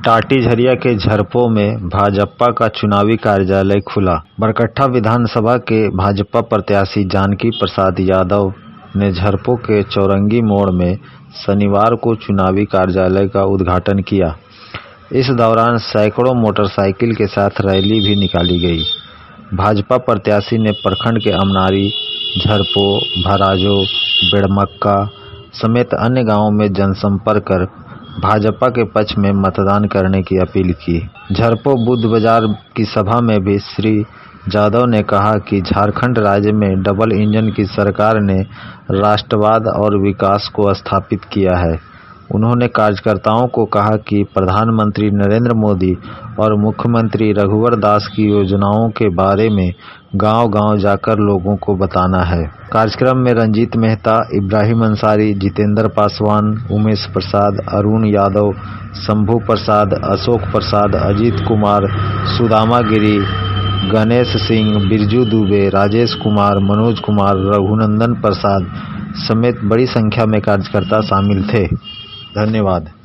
टाटीझरिया के झरपो में भाजपा का चुनावी कार्यालय खुला। बरकट्ठा विधानसभा के भाजपा प्रत्याशी जानकी प्रसाद यादव ने झरपो के चौरंगी मोड़ में शनिवार को चुनावी कार्यालय का उद्घाटन किया। इस दौरान सैकड़ों मोटरसाइकिल के साथ रैली भी निकाली गई। भाजपा प्रत्याशी ने प्रखंड के अमनारी, झरपो, भराजो, बेड़मक्का समेत अन्य गांवों में जनसंपर्क कर भाजपा के पक्ष में मतदान करने की अपील की। झरपो बुद्ध बाजार की सभा में भी श्री यादव ने कहा कि झारखंड राज्य में डबल इंजन की सरकार ने राष्ट्रवाद और विकास को स्थापित किया है। उन्होंने कार्यकर्ताओं को कहा कि प्रधानमंत्री नरेंद्र मोदी और मुख्यमंत्री रघुवर दास की योजनाओं के बारे में गांव-गांव जाकर लोगों को बताना है। कार्यक्रम में रंजीत मेहता, इब्राहिम अंसारी, जितेंद्र पासवान, उमेश प्रसाद, अरुण यादव, शंभू प्रसाद, अशोक प्रसाद, अजीत कुमार, सुदामा गिरी, गणेश सिंह, बिरजू दुबे, राजेश कुमार, मनोज कुमार, रघुनंदन प्रसाद समेत बड़ी संख्या में कार्यकर्ता शामिल थे। धन्यवाद।